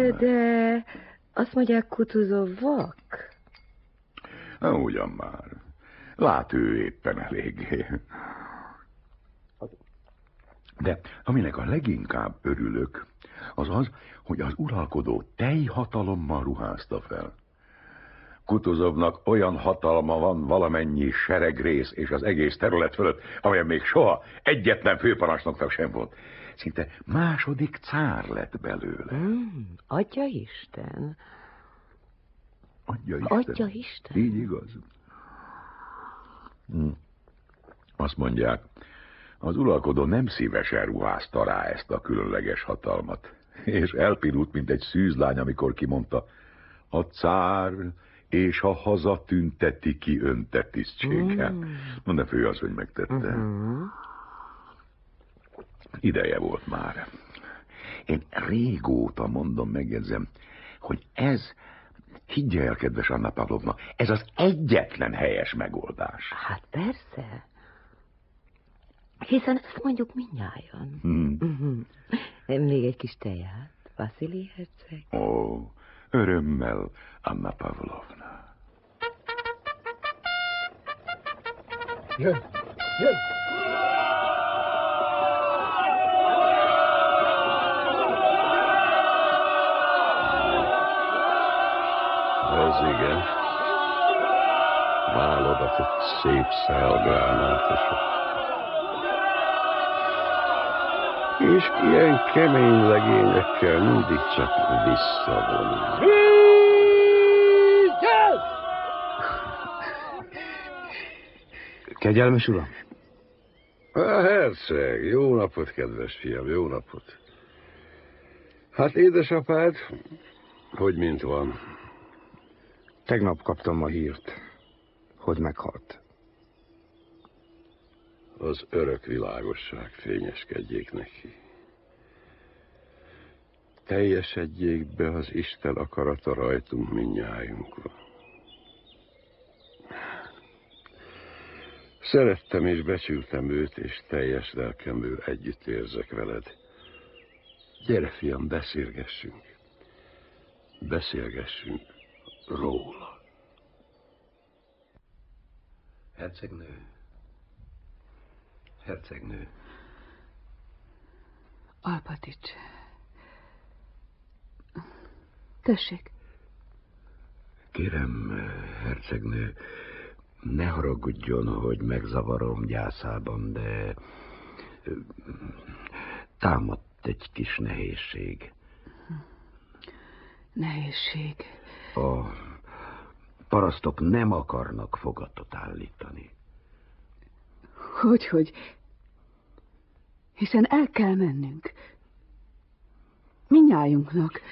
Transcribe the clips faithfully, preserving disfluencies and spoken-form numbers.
De azt mondják, Kutuzov vak? Na, ugyan már. Lát ő éppen eléggé. De aminek a leginkább örülök, az az, hogy az uralkodó teljhatalommal ruházta fel. Kutuzovnak olyan hatalma van valamennyi seregrész és az egész terület fölött, amelyen még soha egyetlen főparancsnoknak sem volt. Szinte második cár lett belőle. Mm, adja Isten. Adja Isten. Adja Isten. Így igaz. Hm. Azt mondják, az uralkodó nem szívesen ruházta rá ezt a különleges hatalmat, és elpirult, mint egy szűzlány, amikor kimondta, a cár és a haza tünteti ki önte tisztsége. Mm. No, de fő az, hogy megtette. Mm-hmm. Ideje volt már. Én régóta mondom, megjegyzem, hogy ez, higgye el, kedves Anna Pavlovna, ez az egyetlen helyes megoldás. Hát persze. Hiszen ezt mondjuk mindnyájan. Hmm. Uh-huh. Még egy kis teját, Vasili herceg? Ó, örömmel, Anna Pavlovna. Jön, jön! Ez igen. Válogatott szép szálgránátosok. És ilyen kemény legényekkel mindig csak visszavonul. Kegyelmes uram? A herceg, jó napot, kedves fiam, jó napot. Hát édesapád, hogy mint van? Tegnap kaptam a hírt, hogy meghalt. Az örök világosság fényeskedjék neki. Teljesedjék be az Isten akarata rajtunk mindnyájunkon. Szerettem és becsültem őt, és teljes lelkemből együtt érzek veled. Gyere, fiam, beszélgessünk. Beszélgessünk róla. Hercegnő. Hercegnő. Alpatics. Tessék. Kérem, hercegnő, ne haragudjon, hogy megzavarom gyászában, de támadt egy kis nehézség. Nehézség. A parasztok nem akarnak fogatot állítani. Hogyhogy? Hiszen el kell mennünk. Mindnyájunknak.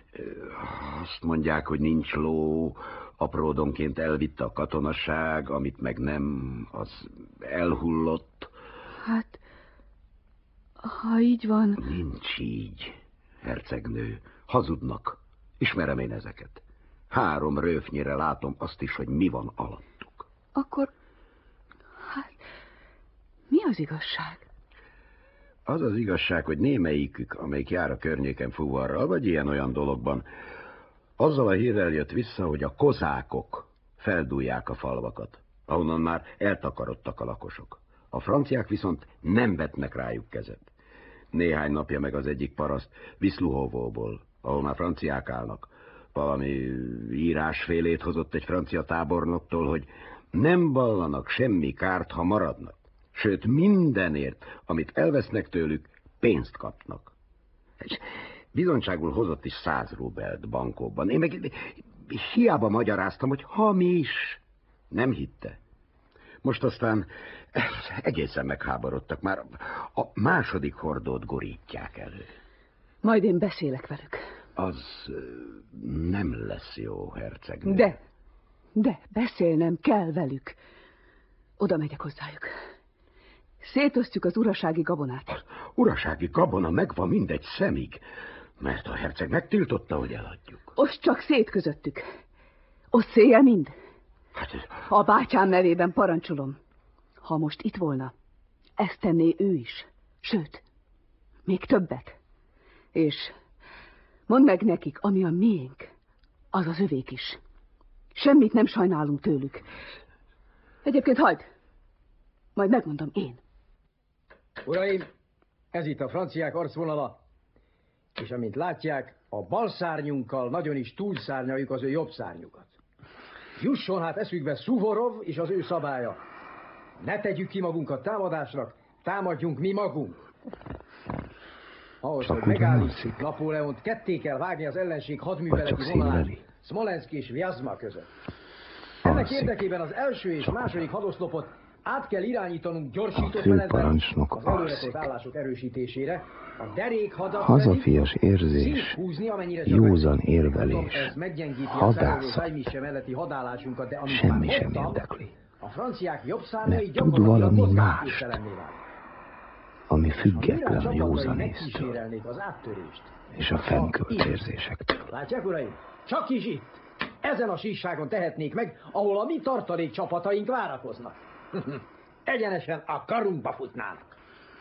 Azt mondják, hogy nincs ló, apródonként elvitte a katonaság, amit meg nem, az elhullott. Hát, ha így van... Nincs így, hercegnő. Hazudnak. Ismerem én ezeket. Három röfnyire látom azt is, hogy mi van alattuk. Akkor, hát, mi az igazság? Az az igazság, hogy némelyikük, amelyik jár a környéken fuvarral, vagy ilyen-olyan dologban, azzal a hírrel jött vissza, hogy a kozákok feldúlják a falvakat, ahonnan már eltakarodtak a lakosok. A franciák viszont nem vetnek rájuk kezet. Néhány napja meg az egyik paraszt Viszluhovóból, ahol már franciák állnak, valami írásfélét hozott egy francia tábornoktól, hogy nem vallanak semmi kárt, ha maradnak. Sőt, mindenért, amit elvesznek tőlük, pénzt kapnak. És bizonyságul hozott is száz rubelt bankóban. Én meg hiába magyaráztam, hogy hamis. Nem hitte. Most aztán egészen megháborodtak. Már a második hordót gorítják elő. Majd én beszélek velük. Az nem lesz jó, hercegnő. De, de beszélnem kell velük. Oda megyek hozzájuk. Szétosztjuk az urasági gabonát. Az urasági gabona megvan mindegy szemig, mert a herceg megtiltotta, hogy eladjuk. Oszd csak szét közöttük. Oszd széjjel mind. Hát ez... A bátyám nevében parancsolom. Ha most itt volna, ezt tenné ő is. Sőt, még többet. És Mondd meg nekik, ami a miénk, az az övék is. Semmit nem sajnálunk tőlük. Egyébként hagyd, majd megmondom én. Uraim, ez itt a franciák arcvonala, és amint látják, a bal szárnyunkkal nagyon is túlszárnyaljuk az ő jobb szárnyukat. Jusson hát eszükbe Szuvorov és az ő szabálya. Ne tegyük ki magunkat támadásnak, támadjunk mi magunk. Ahhoz, hogy megállítsuk Napóleont, ketté kell vágni az ellenség hadműveleti vonalán Szmolenszk és Vjazma között. Ennek érdekében az első és második hadoszlopot át kell irányítanunk gyorsított menetben az előretolt állások erősítésére, a derékhadat hazafias érzés, józan érvelés, hadászat, semmi sem érdekli. A franciák jobb Mert szárnyai tud valami gyakorlatilag mást, ami Ha független a mire józanésztől megkísérelnék az áttörést? és a fenkölt érzésektől. Látják, uraim? Csak is itt. Ezen a síkságon tehetnék meg, ahol a mi tartalék csapataink várakoznak. Egyenesen a karunkba futnának.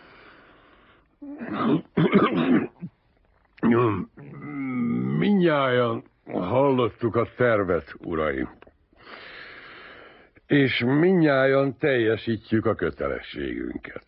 Mindnyájan hallottuk a tervet, uraim. És mindnyájan teljesítjük a kötelességünket.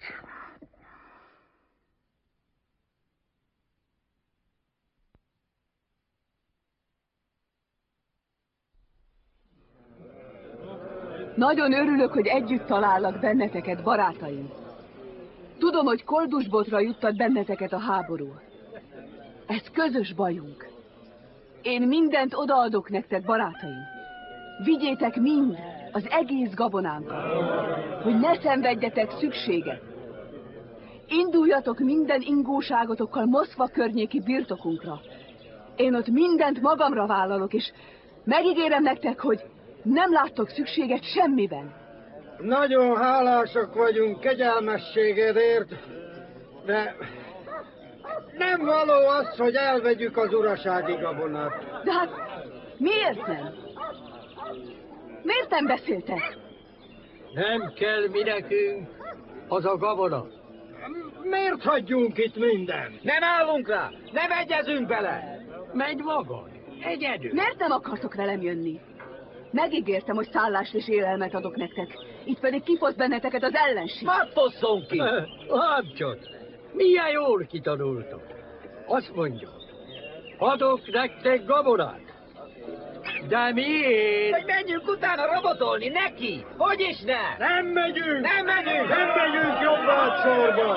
Nagyon örülök, hogy együtt talállak benneteket, barátaim. Tudom, hogy koldusbotra juttat benneteket a háború. Ez közös bajunk. Én mindent odaadok nektek, barátaim. Vigyétek mind, az egész gabonánkat, hogy ne szenvedjetek szükséget. Induljatok minden ingóságotokkal Moszkva környéki birtokunkra. Én ott mindent magamra vállalok, és megígérem nektek, hogy nem láttok szükséget semmiben. Nagyon hálásak vagyunk kegyelmességedért, de nem való az, hogy elvegyük az urasági gabonát. De hát miért nem? Miért nem beszéltek? Nem kell mi nekünk az a gabona. Miért hagyjunk itt mindent? Nem állunk rá! Nem egyezünk bele! Menj magad, egyedül. Miért nem akartok velem jönni? Megígértem, hogy szállást és élelmet adok nektek. Itt pedig kifosz benneteket az ellenség. Már fosszon ki! Lámcsot, milyen jól kitanultok. Azt mondja, adok nektek gabonát. De miért? Hogy menjünk utána rabotolni neki! Hogy is ne? Nem megyünk! Nem megyünk! Nem megyünk jobbát sorba!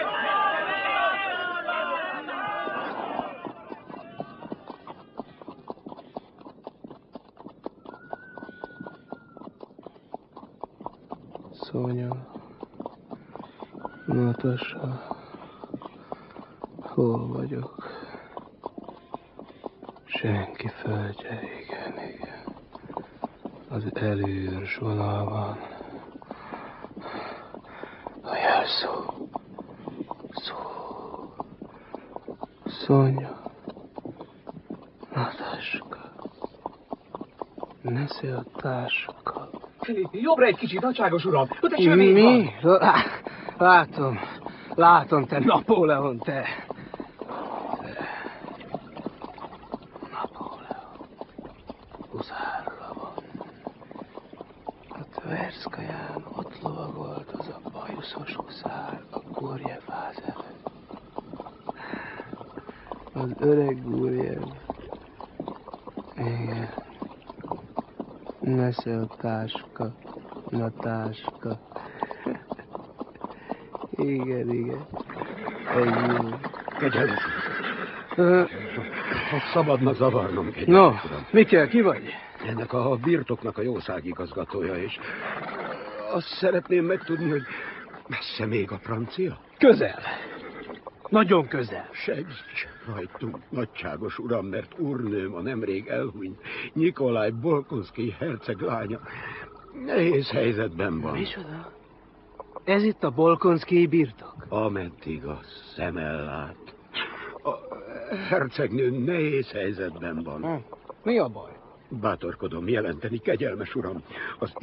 Szonya, Natasa, hol vagyok? Senki földje, igen, igen. Az előőrs vonalban. A jelszó. Szó. Szonya. Nataska. Nesze a táska. Jobbra egy kicsit, nagyságos uram! Mi? Látom, látom, te Napóleon, te. Napóleon. Huzárra van. A Tverszkaján ott lovagolt az a bajuszos huszár a Gurjev-ház előtt. Az öreg Gurjev. Igen. Nesze a táska, Natáska. Igen, igen. Ez jó. Kegyelmes. Ha szabadna zavarnom, kegyelmes No, uram. mi kell, ki vagy? Ennek a birtoknak a jószágigazgatója, és azt szeretném megtudni, hogy messze még a francia? Közel. Nagyon közel. Segíts rajtunk, nagyságos uram, mert úrnőm a nemrég elhunyt Nyikolaj Bolkonszky herceg lánya nehéz helyzetben van. Micsoda? Ez itt a Bolkonszky birtok? Ameddig a szemmel lát. A hercegnő nehéz helyzetben van. Mi a baj? Bátorkodom jelenteni, kegyelmes uram, az